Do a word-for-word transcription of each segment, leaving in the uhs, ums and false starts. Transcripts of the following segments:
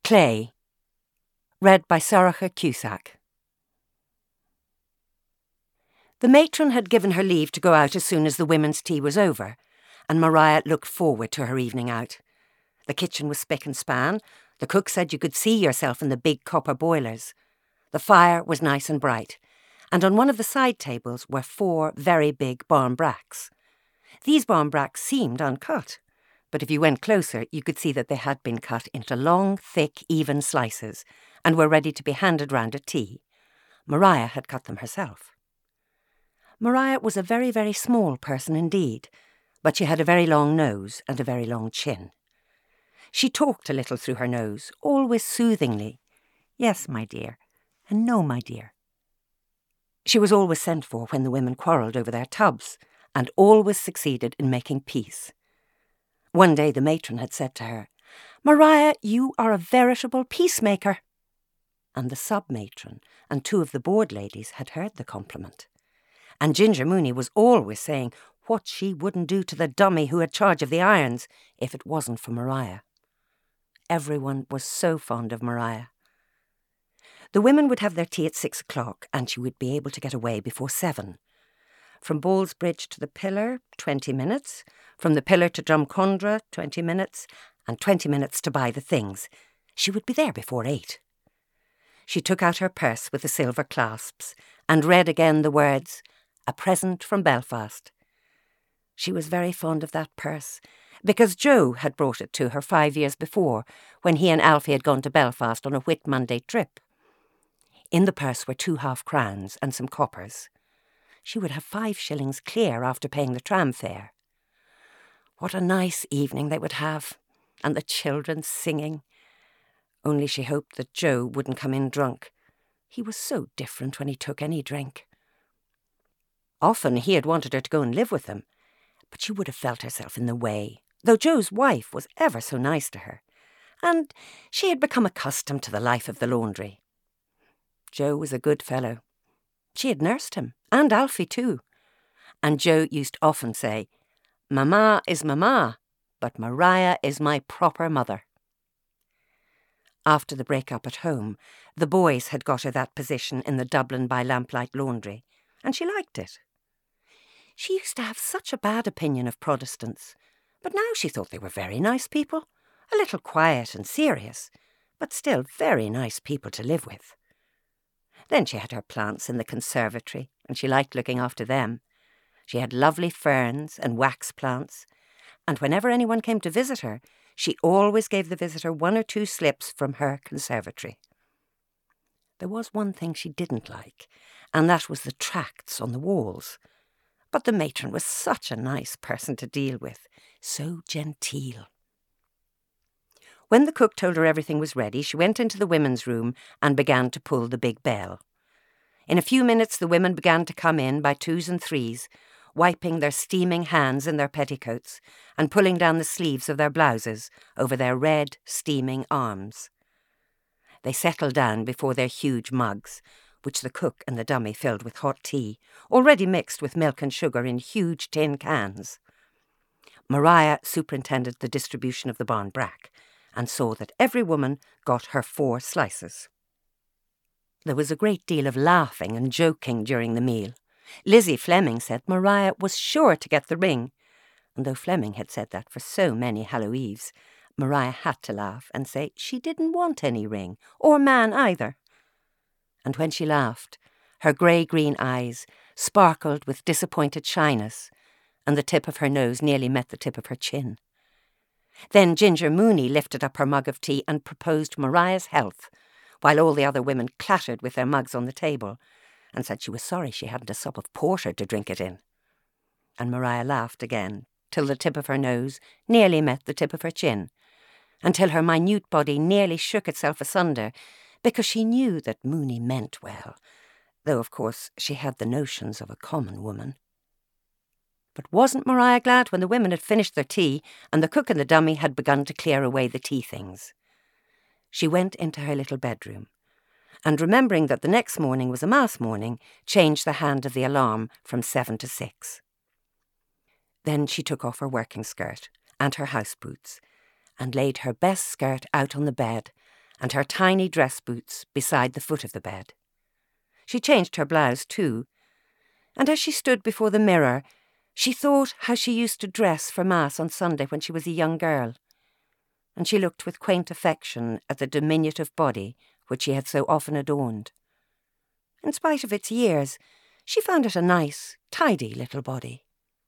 Clay, read by Sorcha Cusack. The matron had given her leave to go out as soon as the women's tea was over, and Maria looked forward to her evening out. The kitchen was spick and span. The cook said you could see yourself in the big copper boilers. The fire was nice and bright, and on one of the side tables were four very big barmbracks. These barmbracks seemed uncut, but if you went closer, you could see that they had been cut into long, thick, even slices and were ready to be handed round at tea. Maria had cut them herself. Maria was a very, very small person indeed, but she had a very long nose and a very long chin. She talked a little through her nose, always soothingly. Yes, my dear, and no, my dear. She was always sent for when the women quarrelled over their tubs, and always succeeded in making peace. One day the matron had said to her, "Maria, you are a veritable peacemaker." And the sub-matron and two of the board ladies had heard the compliment. And Ginger Mooney was always saying what she wouldn't do to the dummy who had charge of the irons if it wasn't for Maria. Everyone was so fond of Maria. The women would have their tea at six o'clock, and she would be able to get away before seven. From Ballsbridge to the Pillar, twenty minutes. From the Pillar to Drumcondra, twenty minutes. And twenty minutes to buy the things. She would be there before eight. She took out her purse with the silver clasps and read again the words, "A present from Belfast." She was very fond of that purse, because Joe had brought it to her five years before, when he and Alfie had gone to Belfast on a Whit Monday trip. In the purse were two half-crowns and some coppers. She would have five shillings clear after paying the tram fare. What a nice evening they would have, and the children singing. Only she hoped that Joe wouldn't come in drunk. He was so different when he took any drink. Often he had wanted her to go and live with him, but she would have felt herself in the way, though Joe's wife was ever so nice to her, and she had become accustomed to the life of the laundry. Joe was a good fellow. She had nursed him, and Alfie too. And Joe used often say, "Mama is Mama, but Maria is my proper mother." After the break-up at home, the boys had got her that position in the Dublin by Lamplight laundry, and she liked it. She used to have such a bad opinion of Protestants, but now she thought they were very nice people, a little quiet and serious, but still very nice people to live with. Then she had her plants in the conservatory, and she liked looking after them. She had lovely ferns and wax plants, and whenever anyone came to visit her, she always gave the visitor one or two slips from her conservatory. There was one thing she didn't like, and that was the tracts on the walls. But the matron was such a nice person to deal with, so genteel. When the cook told her everything was ready, she went into the women's room and began to pull the big bell. In a few minutes the women began to come in by twos and threes, wiping their steaming hands in their petticoats and pulling down the sleeves of their blouses over their red, steaming arms. They settled down before their huge mugs, which the cook and the dummy filled with hot tea, already mixed with milk and sugar in huge tin cans. Maria superintended the distribution of the barmbrack and saw that every woman got her four slices. There was a great deal of laughing and joking during the meal. Lizzie Fleming said Maria was sure to get the ring, and though Fleming had said that for so many Hallow Eves, Maria had to laugh and say she didn't want any ring, or man either. And when she laughed, her grey-green eyes sparkled with disappointed shyness, and the tip of her nose nearly met the tip of her chin. Then Ginger Mooney lifted up her mug of tea and proposed Maria's health, while all the other women clattered with their mugs on the table, and said she was sorry she hadn't a sup of porter to drink it in. And Maria laughed again, till the tip of her nose nearly met the tip of her chin, until her minute body nearly shook itself asunder, because she knew that Mooney meant well, though of course she had the notions of a common woman. But wasn't Maria glad when the women had finished their tea and the cook and the dummy had begun to clear away the tea things? She went into her little bedroom, and remembering that the next morning was a Mass morning, changed the hand of the alarm from seven to six. Then she took off her working skirt and her house boots, and laid her best skirt out on the bed, and her tiny dress boots beside the foot of the bed. She changed her blouse too, and as she stood before the mirror, she thought how she used to dress for Mass on Sunday when she was a young girl, and she looked with quaint affection at the diminutive body which she had so often adorned. In spite of its years, she found it a nice, tidy little body.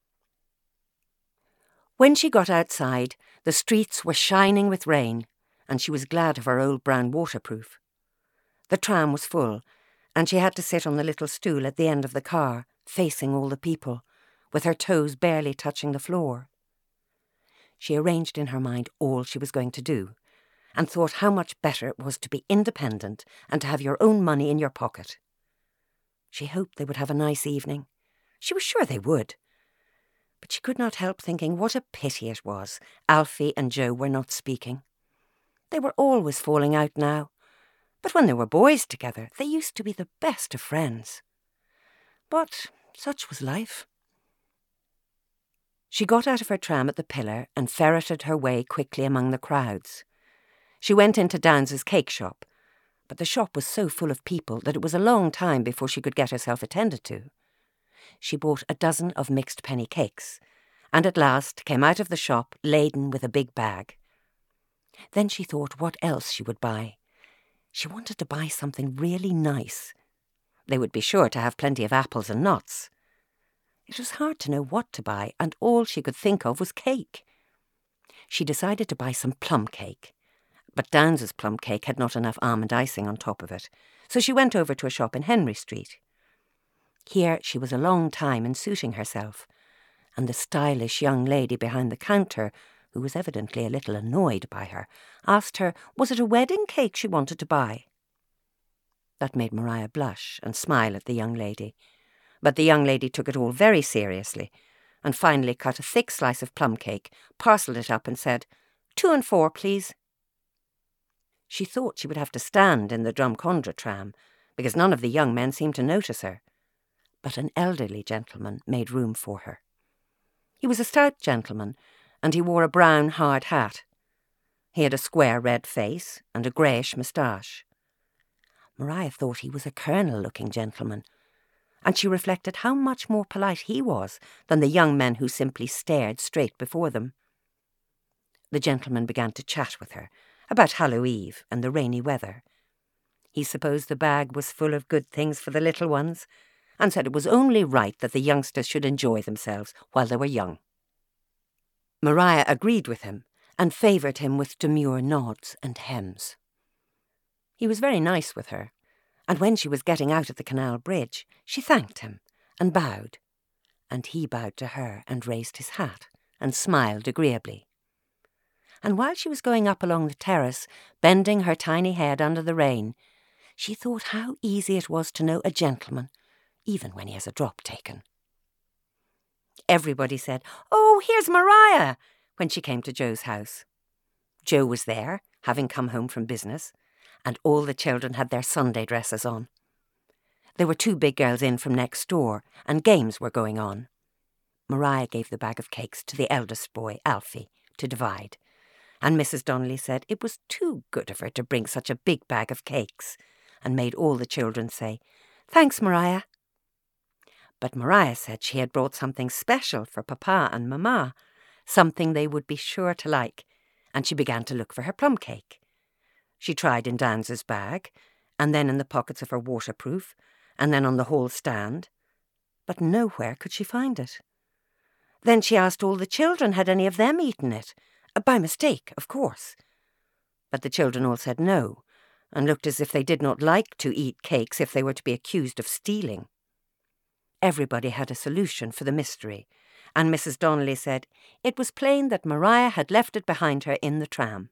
When she got outside, the streets were shining with rain, and she was glad of her old brown waterproof. The tram was full, and she had to sit on the little stool at the end of the car, facing all the people, with her toes barely touching the floor. She arranged in her mind all she was going to do, and thought how much better it was to be independent and to have your own money in your pocket. She hoped they would have a nice evening. She was sure they would. But she could not help thinking what a pity it was Alfie and Joe were not speaking. They were always falling out now, but when they were boys together, they used to be the best of friends. But such was life. She got out of her tram at the pillar and ferreted her way quickly among the crowds. She went into Downes's cake shop, but the shop was so full of people that it was a long time before she could get herself attended to. She bought a dozen of mixed penny cakes, and at last came out of the shop laden with a big bag. Then she thought what else she would buy. She wanted to buy something really nice. They would be sure to have plenty of apples and nuts. It was hard to know what to buy, and all she could think of was cake. She decided to buy some plum cake, but Downes's plum cake had not enough almond icing on top of it, so she went over to a shop in Henry Street. Here she was a long time in suiting herself, and the stylish young lady behind the counter, who was evidently a little annoyed by her, asked her was it a wedding cake she wanted to buy. That made Maria blush and smile at the young lady, but the young lady took it all very seriously, and finally cut a thick slice of plum cake, parcelled it up and said, "Two and four, please." She thought she would have to stand in the Drumcondra tram, because none of the young men seemed to notice her. But an elderly gentleman made room for her. He was a stout gentleman, and he wore a brown hard hat. He had a square red face and a greyish moustache. Maria thought he was a colonel-looking gentleman, and she reflected how much more polite he was than the young men who simply stared straight before them. The gentleman began to chat with her about Hallow Eve and the rainy weather. He supposed the bag was full of good things for the little ones, and said it was only right that the youngsters should enjoy themselves while they were young. Maria agreed with him and favoured him with demure nods and hems. He was very nice with her, and when she was getting out at the canal bridge, she thanked him and bowed, and he bowed to her and raised his hat and smiled agreeably. And while she was going up along the terrace, bending her tiny head under the rain, she thought how easy it was to know a gentleman, even when he has a drop taken. Everybody said, "Oh, here's Maria," when she came to Joe's house. Joe was there, having come home from business, and all the children had their Sunday dresses on. There were two big girls in from next door, and games were going on. Maria gave the bag of cakes to the eldest boy, Alfie, to divide, and Missus Donnelly said it was too good of her to bring such a big bag of cakes, and made all the children say, "Thanks, Maria." But Maria said she had brought something special for Papa and Mamma, something they would be sure to like, and she began to look for her plum cake. She tried in Downes's bag, and then in the pockets of her waterproof, and then on the hall stand, but nowhere could she find it. Then she asked all the children had any of them eaten it, by mistake, of course. But the children all said no, and looked as if they did not like to eat cakes if they were to be accused of stealing. Everybody had a solution for the mystery, and Missus Donnelly said it was plain that Maria had left it behind her in the tram.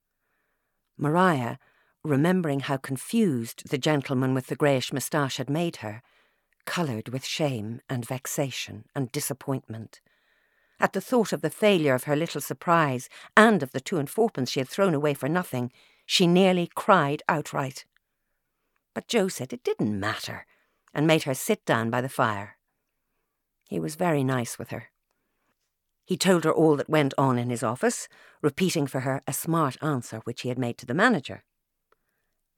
Maria, remembering how confused the gentleman with the greyish moustache had made her, coloured with shame and vexation and disappointment. At the thought of the failure of her little surprise and of the two and fourpence she had thrown away for nothing, she nearly cried outright. But Joe said it didn't matter, and made her sit down by the fire. He was very nice with her. He told her all that went on in his office, repeating for her a smart answer which he had made to the manager.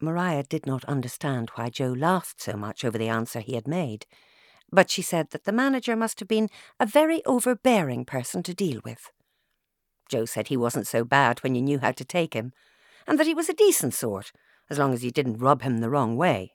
Maria did not understand why Joe laughed so much over the answer he had made, but she said that the manager must have been a very overbearing person to deal with. Joe said he wasn't so bad when you knew how to take him, and that he was a decent sort, as long as you didn't rub him the wrong way.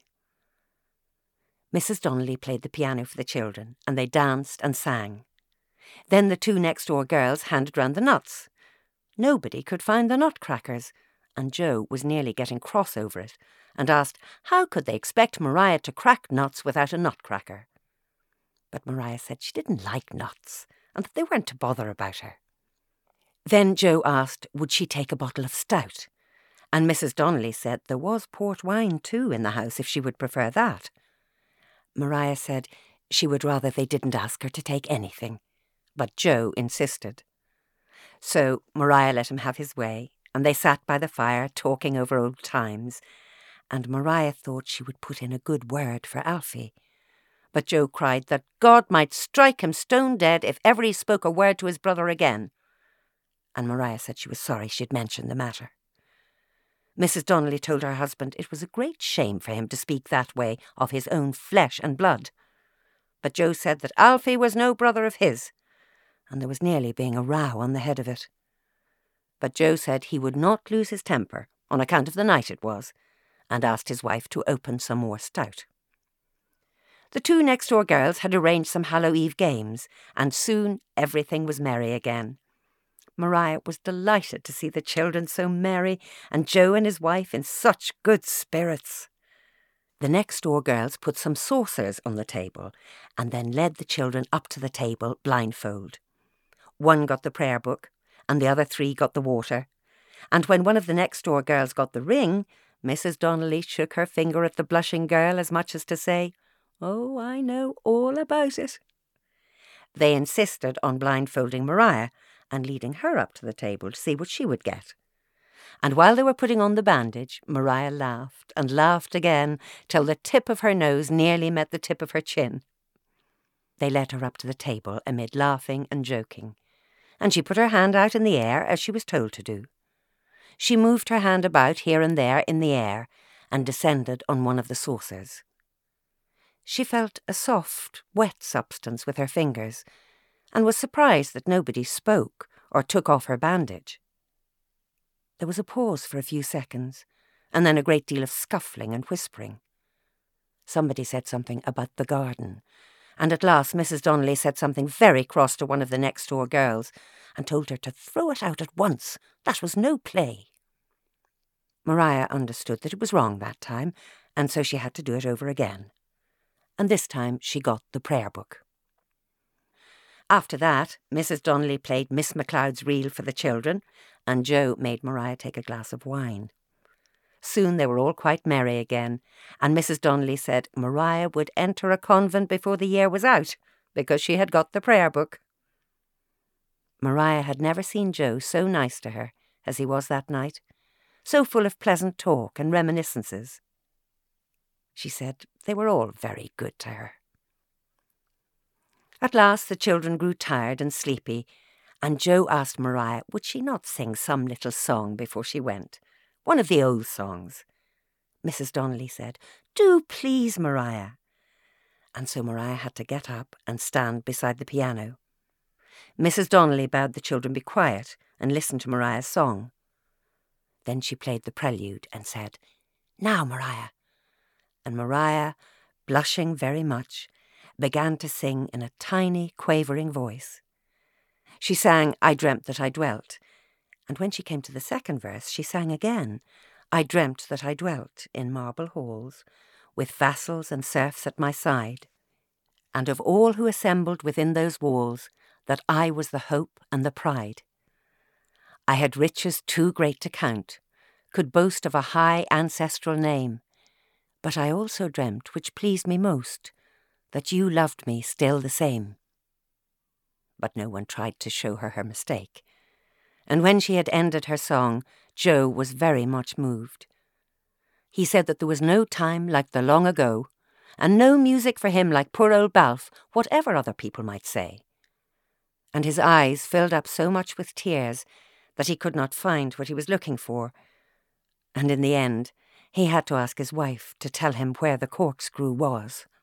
Missus Donnelly played the piano for the children, and they danced and sang. Then the two next-door girls handed round the nuts. Nobody could find the nutcrackers, and Joe was nearly getting cross over it, and asked how could they expect Maria to crack nuts without a nutcracker. But Maria said she didn't like nuts, and that they weren't to bother about her. Then Joe asked would she take a bottle of stout, and Missus Donnelly said there was port wine too in the house if she would prefer that. Maria said she would rather they didn't ask her to take anything, but Joe insisted. So Maria let him have his way, and they sat by the fire talking over old times, and Maria thought she would put in a good word for Alfie. But Joe cried that God might strike him stone dead if ever he spoke a word to his brother again, and Maria said she was sorry she'd mentioned the matter. Missus Donnelly told her husband it was a great shame for him to speak that way of his own flesh and blood, but Joe said that Alfie was no brother of his, and there was nearly being a row on the head of it. But Joe said he would not lose his temper, on account of the night it was, and asked his wife to open some more stout. The two next-door girls had arranged some Hallow Eve games, and soon everything was merry again. Maria was delighted to see the children so merry, and Joe and his wife in such good spirits. The next-door girls put some saucers on the table, and then led the children up to the table blindfold. One got the prayer book, and the other three got the water, and when one of the next-door girls got the ring, Missus Donnelly shook her finger at the blushing girl as much as to say, "Oh, I know all about it." They insisted on blindfolding Maria and leading her up to the table to see what she would get. And while they were putting on the bandage, Maria laughed and laughed again till the tip of her nose nearly met the tip of her chin. They led her up to the table amid laughing and joking, and she put her hand out in the air as she was told to do. She moved her hand about here and there in the air and descended on one of the saucers. She felt a soft, wet substance with her fingers, and was surprised that nobody spoke or took off her bandage. There was a pause for a few seconds, and then a great deal of scuffling and whispering. Somebody said something about the garden, and at last Missus Donnelly said something very cross to one of the next-door girls, and told her to throw it out at once. That was no play. Maria understood that it was wrong that time, and so she had to do it over again. And this time she got the prayer book. After that, Missus Donnelly played Miss MacLeod's reel for the children, and Joe made Maria take a glass of wine. Soon they were all quite merry again, and Missus Donnelly said Maria would enter a convent before the year was out, because she had got the prayer book. Maria had never seen Joe so nice to her as he was that night, so full of pleasant talk and reminiscences. She said they were all very good to her. At last the children grew tired and sleepy, and Joe asked Maria would she not sing some little song before she went, one of the old songs. Missus Donnelly said, "Do please, Maria." And so Maria had to get up and stand beside the piano. Missus Donnelly bade the children be quiet and listen to Maria's song. Then she played the prelude and said, "Now, Maria." And Maria, blushing very much, began to sing in a tiny, quavering voice. She sang "I Dreamt That I Dwelt," and when she came to the second verse, she sang again, "I dreamt that I dwelt in marble halls, with vassals and serfs at my side, and of all who assembled within those walls, that I was the hope and the pride. I had riches too great to count, could boast of a high ancestral name, but I also dreamt, which pleased me most, that you loved me still the same." But no one tried to show her her mistake, and when she had ended her song, Joe was very much moved. He said that there was no time like the long ago, and no music for him like poor old Balfe, whatever other people might say. And his eyes filled up so much with tears that he could not find what he was looking for, and in the end He had to ask his wife to tell him where the corkscrew was.